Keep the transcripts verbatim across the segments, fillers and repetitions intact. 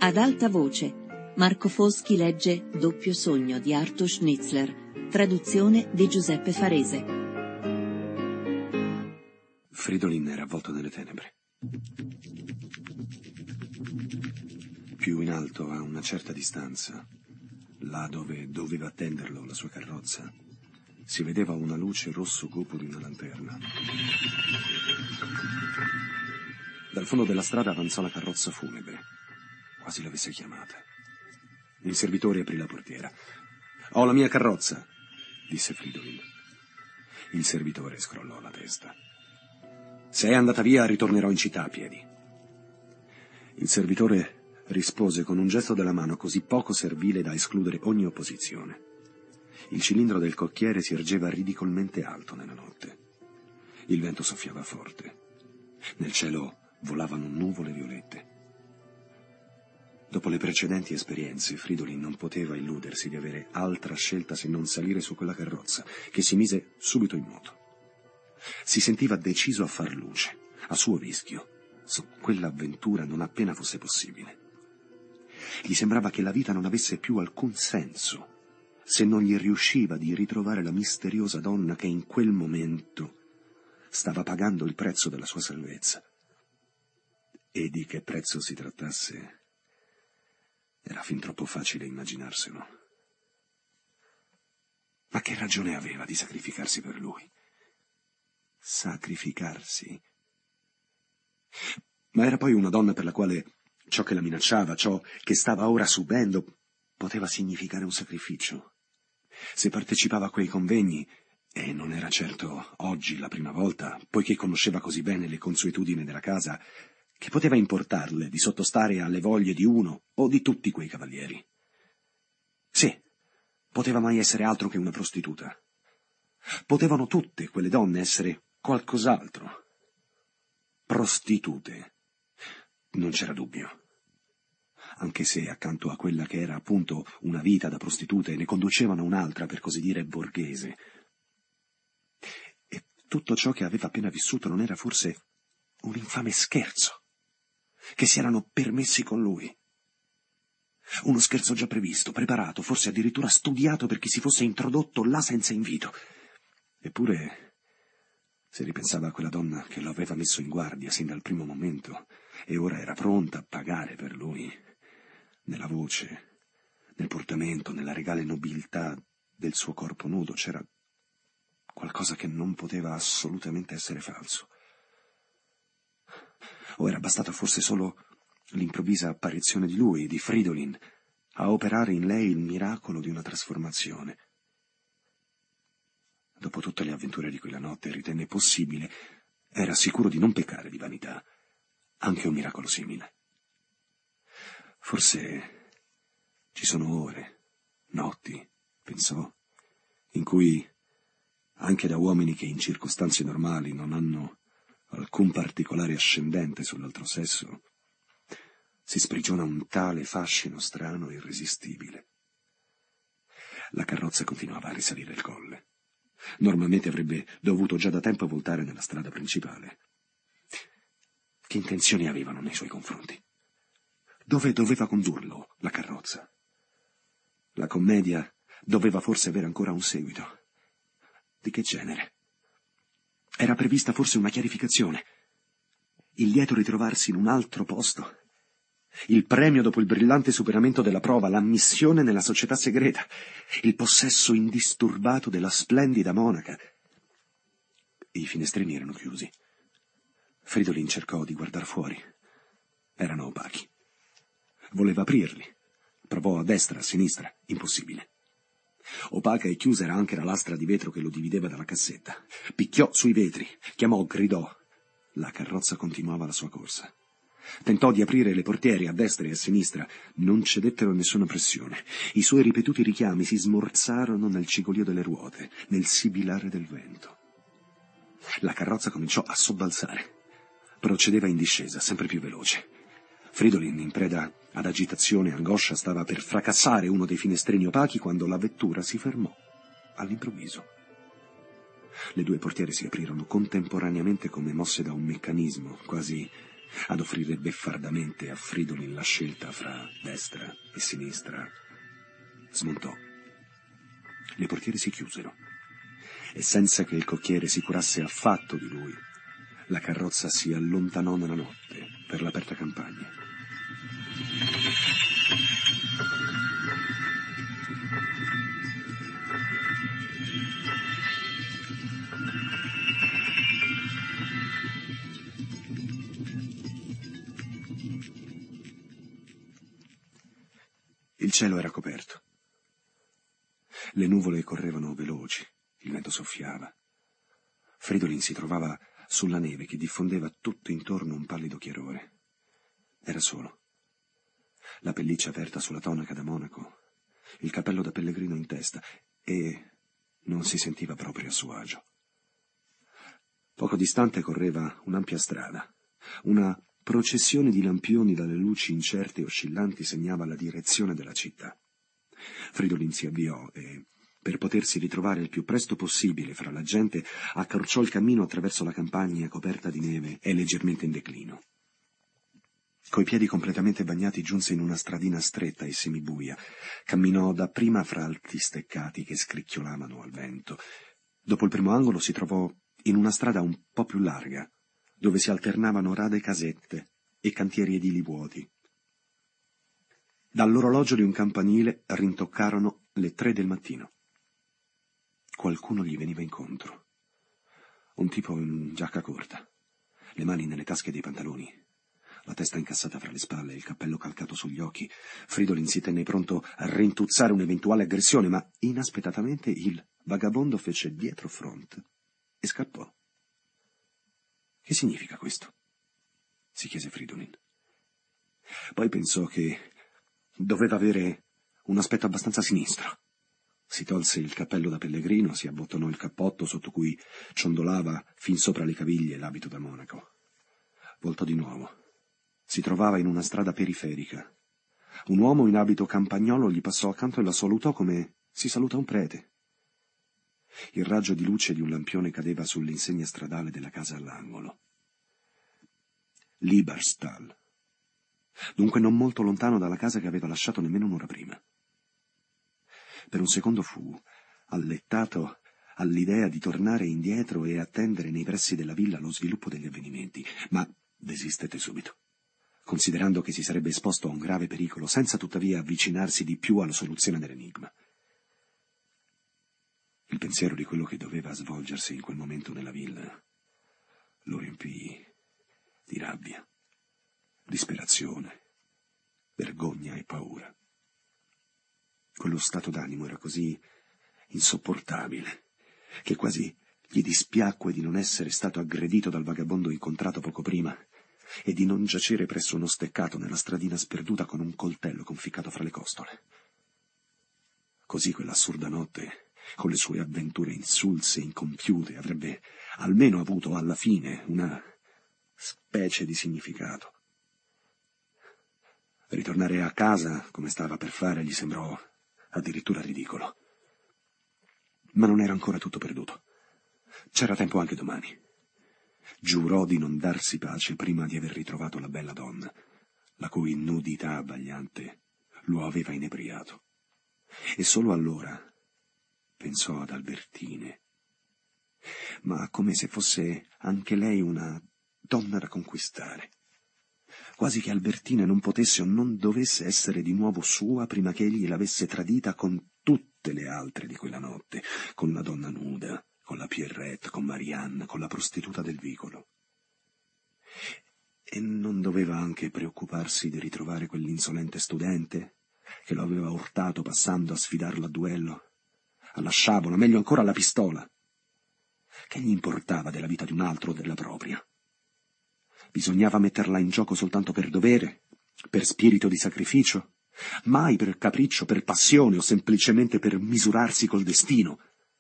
Ad alta voce, Marco Foschi legge Doppio sogno di Arthur Schnitzler, traduzione di Giuseppe Farese. Fridolin era avvolto nelle tenebre. Più in alto, a una certa distanza, là dove doveva attenderlo la sua carrozza, si vedeva una luce rosso cupo di una lanterna. Dal fondo della strada avanzò la carrozza funebre. Quasi l'avesse chiamata. Il servitore aprì la portiera. «Ho la mia carrozza», disse Fridolin. Il servitore scrollò la testa. «Se è andata via, ritornerò in città a piedi». Il servitore rispose con un gesto della mano così poco servile da escludere ogni opposizione. Il cilindro del cocchiere si ergeva ridicolmente alto nella notte. Il vento soffiava forte. Nel cielo volavano nuvole violette. Dopo le precedenti esperienze, Fridolin non poteva illudersi di avere altra scelta se non salire su quella carrozza, che si mise subito in moto. Si sentiva deciso a far luce, a suo rischio, su quell'avventura non appena fosse possibile. Gli sembrava che la vita non avesse più alcun senso se non gli riusciva di ritrovare la misteriosa donna che in quel momento stava pagando il prezzo della sua salvezza. E di che prezzo si trattasse era fin troppo facile immaginarselo. Ma che ragione aveva di sacrificarsi per lui? Sacrificarsi? Ma era poi una donna per la quale ciò che la minacciava, ciò che stava ora subendo, poteva significare un sacrificio. Se partecipava a quei convegni, e non era certo oggi la prima volta, poiché conosceva così bene le consuetudini della casa, che poteva importarle di sottostare alle voglie di uno o di tutti quei cavalieri. Sì, poteva mai essere altro che una prostituta. Potevano tutte quelle donne essere qualcos'altro. Prostitute. Non c'era dubbio. Anche se accanto a quella che era appunto una vita da prostitute ne conducevano un'altra, per così dire, borghese. E tutto ciò che aveva appena vissuto non era forse un infame scherzo che si erano permessi con lui? Uno scherzo già previsto, preparato, forse addirittura studiato per chi si fosse introdotto là senza invito. Eppure, se ripensava a quella donna che lo aveva messo in guardia sin dal primo momento e ora era pronta a pagare per lui, nella voce, nel portamento, nella regale nobiltà del suo corpo nudo, c'era qualcosa che non poteva assolutamente essere falso. O era bastata forse solo l'improvvisa apparizione di lui, di Fridolin, a operare in lei il miracolo di una trasformazione. Dopo tutte le avventure di quella notte ritenne possibile, era sicuro di non peccare di vanità, anche un miracolo simile. Forse ci sono ore, notti, pensò, in cui, anche da uomini che in circostanze normali non hanno alcun particolare ascendente sull'altro sesso, si sprigiona un tale fascino strano e irresistibile. La carrozza continuava a risalire il colle. Normalmente avrebbe dovuto già da tempo voltare nella strada principale. Che intenzioni avevano nei suoi confronti? Dove doveva condurlo la carrozza? La commedia doveva forse avere ancora un seguito. Di che genere? Era prevista forse una chiarificazione? Il lieto ritrovarsi in un altro posto? Il premio dopo il brillante superamento della prova, l'ammissione nella società segreta, il possesso indisturbato della splendida monaca. I finestrini erano chiusi. Fridolin cercò di guardar fuori. Erano opachi. Voleva aprirli. Provò a destra, a sinistra. Impossibile. Opaca e chiusa era anche la lastra di vetro che lo divideva dalla cassetta. Picchiò sui vetri, chiamò, gridò. La carrozza continuava la sua corsa. Tentò di aprire le portiere a destra e a sinistra. Non cedettero a nessuna pressione. I suoi ripetuti richiami si smorzarono nel cigolio delle ruote, nel sibilare del vento. La carrozza cominciò a sobbalzare. Procedeva in discesa, sempre più veloce. Fridolin, in preda ad agitazione e angoscia, stava per fracassare uno dei finestrini opachi quando la vettura si fermò, all'improvviso. Le due portiere si aprirono contemporaneamente come mosse da un meccanismo, quasi ad offrire beffardamente a Fridolin la scelta fra destra e sinistra, smontò. Le portiere si chiusero e senza che il cocchiere si curasse affatto di lui, la carrozza si allontanò nella notte per l'aperta campagna. Il cielo era coperto. Le nuvole correvano veloci, il vento soffiava. Fridolin si trovava sulla neve che diffondeva tutto intorno un pallido chiarore. Era solo. La pelliccia aperta sulla tonaca da monaco, il cappello da pellegrino in testa, e non si sentiva proprio a suo agio. Poco distante correva un'ampia strada. Una processione di lampioni dalle luci incerte e oscillanti segnava la direzione della città. Fridolin si avviò e, per potersi ritrovare il più presto possibile fra la gente, accorciò il cammino attraverso la campagna coperta di neve e leggermente in declino. Coi piedi completamente bagnati giunse in una stradina stretta e semibuia. Camminò dapprima fra alti steccati che scricchiolavano al vento. Dopo il primo angolo si trovò in una strada un po' più larga, dove si alternavano rade casette e cantieri edili vuoti. Dall'orologio di un campanile rintoccarono le tre del mattino. Qualcuno gli veniva incontro. Un tipo in giacca corta, le mani nelle tasche dei pantaloni, la testa incassata fra le spalle e il cappello calcato sugli occhi. Fridolin si tenne pronto a rintuzzare un'eventuale aggressione, ma inaspettatamente il vagabondo fece dietro front e scappò. Che significa questo? Si chiese Fridolin. Poi pensò che doveva avere un aspetto abbastanza sinistro. Si tolse il cappello da pellegrino, si abbottonò il cappotto sotto cui ciondolava fin sopra le caviglie l'abito da monaco. Voltò di nuovo. Si trovava in una strada periferica. Un uomo in abito campagnolo gli passò accanto e la salutò come si saluta un prete. Il raggio di luce di un lampione cadeva sull'insegna stradale della casa all'angolo. Lieberstall. Dunque non molto lontano dalla casa che aveva lasciato nemmeno un'ora prima. Per un secondo fu allettato all'idea di tornare indietro e attendere nei pressi della villa lo sviluppo degli avvenimenti, ma desistette subito, considerando che si sarebbe esposto a un grave pericolo, senza tuttavia avvicinarsi di più alla soluzione dell'enigma. Il pensiero di quello che doveva svolgersi in quel momento nella villa lo riempì di rabbia, disperazione, vergogna e paura. Quello stato d'animo era così insopportabile che quasi gli dispiacque di non essere stato aggredito dal vagabondo incontrato poco prima e di non giacere presso uno steccato nella stradina sperduta con un coltello conficcato fra le costole. Così quell'assurda notte, con le sue avventure insulse e incompiute, avrebbe almeno avuto alla fine una specie di significato. Ritornare a casa, come stava per fare, gli sembrò addirittura ridicolo. Ma non era ancora tutto perduto. C'era tempo anche domani. Giurò di non darsi pace prima di aver ritrovato la bella donna, la cui nudità abbagliante lo aveva inebriato. E solo allora pensò ad Albertine, ma come se fosse anche lei una donna da conquistare. Quasi che Albertine non potesse o non dovesse essere di nuovo sua prima che egli l'avesse tradita con tutte le altre di quella notte, con la donna nuda, con la Pierrette, con Marianne, con la prostituta del vicolo. E non doveva anche preoccuparsi di ritrovare quell'insolente studente che lo aveva urtato passando a sfidarlo a duello, alla sciabola, meglio ancora alla pistola. Che gli importava della vita di un altro o della propria? Bisognava metterla in gioco soltanto per dovere, per spirito di sacrificio, mai per capriccio, per passione o semplicemente per misurarsi col destino.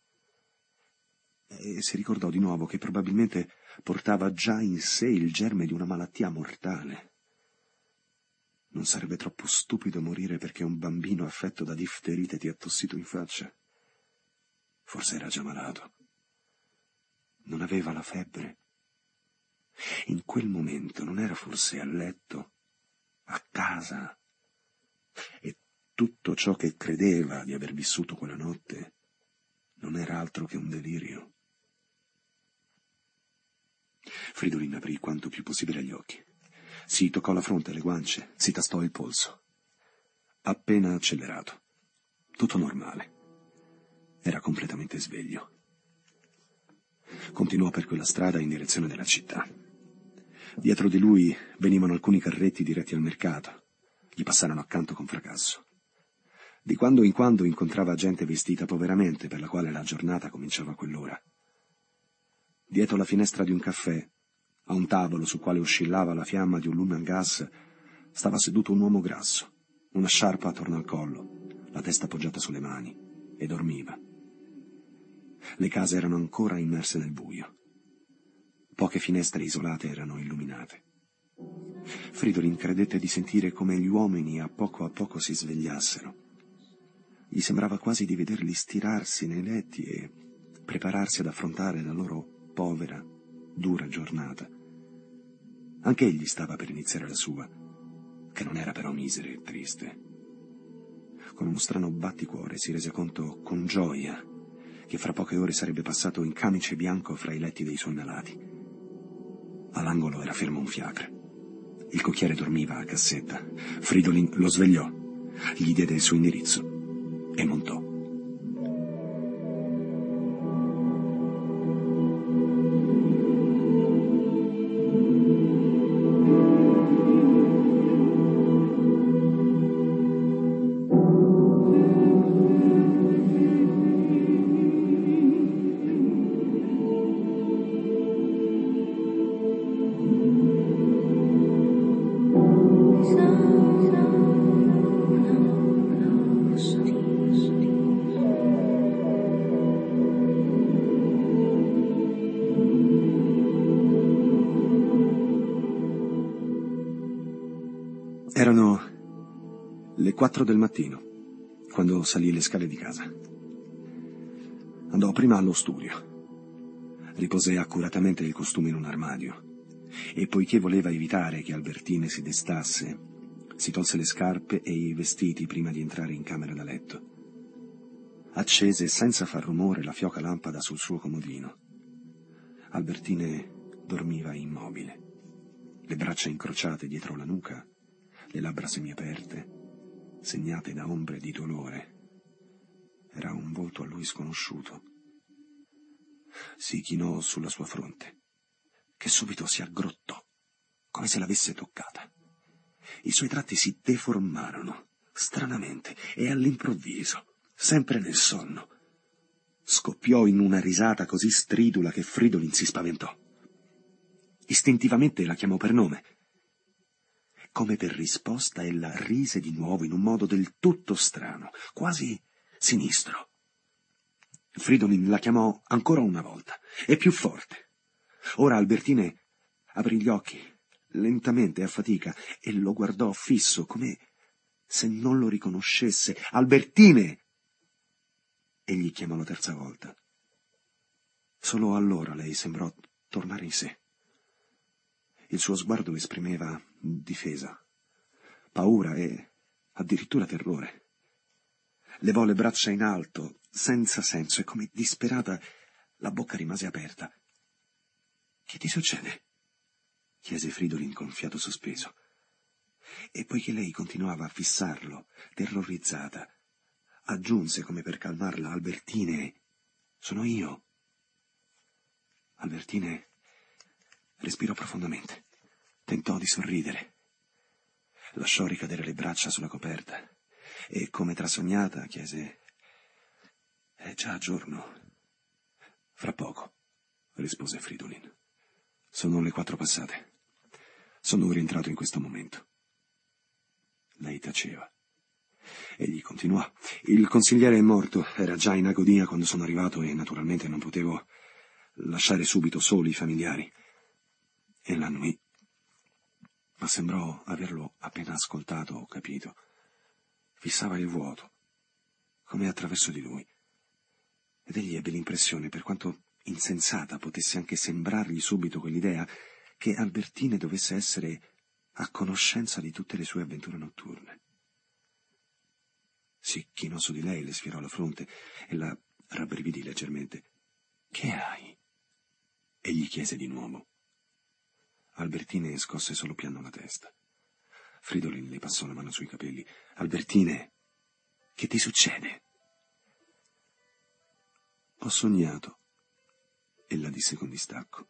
E si ricordò di nuovo che probabilmente portava già in sé il germe di una malattia mortale. Non sarebbe troppo stupido morire perché un bambino affetto da difterite ti ha tossito in faccia? Forse era già malato. Non aveva la febbre. In quel momento non era forse a letto, a casa, e tutto ciò che credeva di aver vissuto quella notte non era altro che un delirio. Fridolin aprì quanto più possibile gli occhi. Si toccò la fronte e le guance, si tastò il polso. Appena accelerato. Tutto normale. Era completamente sveglio. Continuò per quella strada in direzione della città. Dietro di lui venivano alcuni carretti diretti al mercato. Gli passarono accanto con fracasso. Di quando in quando incontrava gente vestita poveramente, per la quale la giornata cominciava a quell'ora. Dietro la finestra di un caffè, a un tavolo sul quale oscillava la fiamma di un lume a gas, stava seduto un uomo grasso, una sciarpa attorno al collo, la testa appoggiata sulle mani, e dormiva. Le case erano ancora immerse nel buio. Poche finestre isolate erano illuminate. Fridolin credette di sentire come gli uomini a poco a poco si svegliassero. Gli sembrava quasi di vederli stirarsi nei letti e prepararsi ad affrontare la loro povera, dura giornata. Anche egli stava per iniziare la sua, che non era però misera e triste. Con uno strano batticuore si rese conto con gioia che fra poche ore sarebbe passato in camice bianco fra i letti dei suoi malati. All'angolo era fermo un fiacre. Il cocchiere dormiva a cassetta. Fridolin lo svegliò, gli diede il suo indirizzo e montò. Erano le quattro del mattino, quando salì le scale di casa. Andò prima allo studio. Riposé accuratamente il costume in un armadio e, poiché voleva evitare che Albertine si destasse, si tolse le scarpe e i vestiti prima di entrare in camera da letto. Accese senza far rumore la fioca lampada sul suo comodino. Albertine dormiva immobile, le braccia incrociate dietro la nuca, le labbra semiaperte, segnate da ombre di dolore. Era un volto a lui sconosciuto. Si chinò sulla sua fronte, che subito si aggrottò, come se l'avesse toccata. I suoi tratti si deformarono, stranamente, e all'improvviso, sempre nel sonno, scoppiò in una risata così stridula che Fridolin si spaventò. Istintivamente la chiamò per nome. Come per risposta ella rise di nuovo in un modo del tutto strano, quasi sinistro. Fridolin la chiamò ancora una volta, e più forte. Ora Albertine aprì gli occhi, lentamente, a fatica, e lo guardò fisso, come se non lo riconoscesse. «Albertine!» Egli chiamò la terza volta. Solo allora lei sembrò tornare in sé. Il suo sguardo esprimeva difesa, paura e addirittura terrore. Levò le braccia in alto, senza senso, e come disperata la bocca rimase aperta. «Che ti succede?» chiese Fridolin con fiato sospeso. E poiché lei continuava a fissarlo, terrorizzata, aggiunse come per calmarla: «Albertine, sono io». Albertine respirò profondamente, tentò di sorridere, lasciò ricadere le braccia sulla coperta e, come trasognata, chiese: «È già giorno?» «Fra poco», rispose Fridolin. «Sono le quattro passate. Sono rientrato in questo momento». Lei taceva. Egli continuò: «Il consigliere è morto, era già in agonia quando sono arrivato e naturalmente non potevo lasciare subito soli i familiari». E l'annuì, ma sembrò averlo appena ascoltato o capito. Fissava il vuoto, come attraverso di lui, ed egli ebbe l'impressione, per quanto insensata potesse anche sembrargli subito quell'idea, che Albertine dovesse essere a conoscenza di tutte le sue avventure notturne. Si chinò su di lei, le sfiorò la fronte e la rabbrividì leggermente. «Che hai?» E gli chiese di nuovo. Albertine scosse solo piano la testa. Fridolin le passò la mano sui capelli. «Albertine, che ti succede?» «Ho sognato», ella disse con distacco.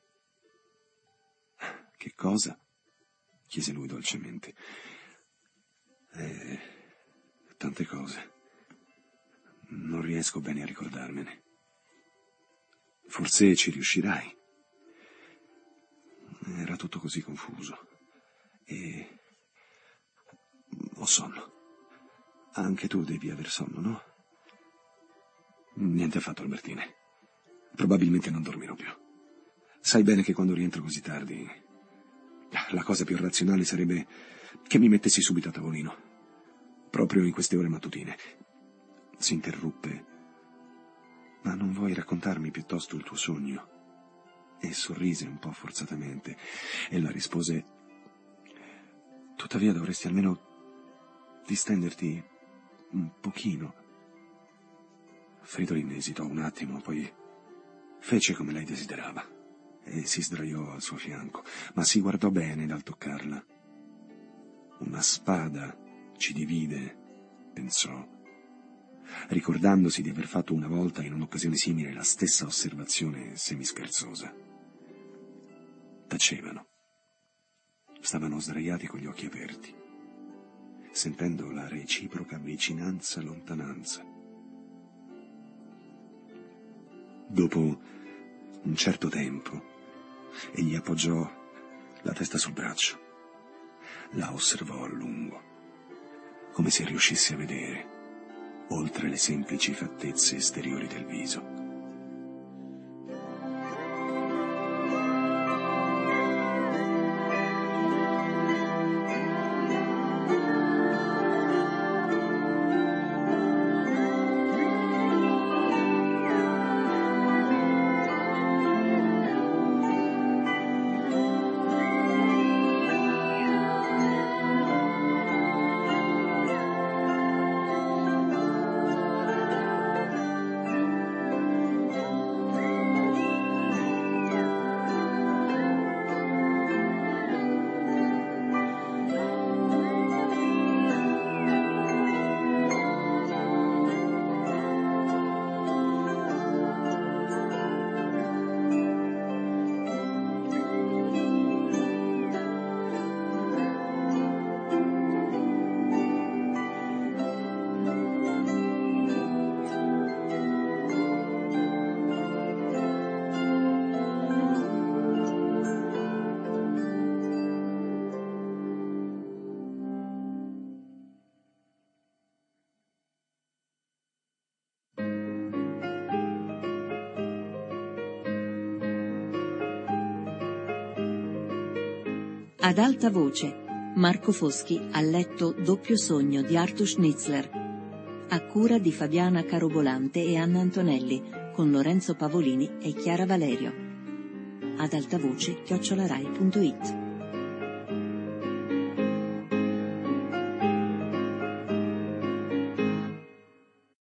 «Che cosa?» chiese lui dolcemente. «Eh, tante cose. Non riesco bene a ricordarmene. Forse ci riuscirai». Era tutto così confuso. E... ho sonno. Anche tu devi aver sonno, no? Niente affatto, Albertine. Probabilmente non dormirò più. Sai bene che quando rientro così tardi, la cosa più razionale sarebbe che mi mettessi subito a tavolino. Proprio in queste ore mattutine. Si interruppe. «Ma non vuoi raccontarmi piuttosto il tuo sogno?» E sorrise un po' forzatamente. Ella rispose: «Tuttavia dovresti almeno distenderti un pochino». Fridolin esitò un attimo, poi fece come lei desiderava e si sdraiò al suo fianco, ma si guardò bene dal toccarla. «Una spada ci divide», pensò, ricordandosi di aver fatto una volta in un'occasione simile la stessa osservazione semischerzosa. Tacevano. Stavano sdraiati con gli occhi aperti, sentendo la reciproca vicinanza-lontananza. Dopo un certo tempo, egli appoggiò la testa sul braccio. La osservò a lungo, come se riuscisse a vedere oltre le semplici fattezze esteriori del viso. Ad alta voce, Marco Foschi ha letto Doppio sogno di Arthur Schnitzler, a cura di Fabiana Carobolante e Anna Antonelli, con Lorenzo Pavolini e Chiara Valerio. Ad alta voce chiocciola rai punto it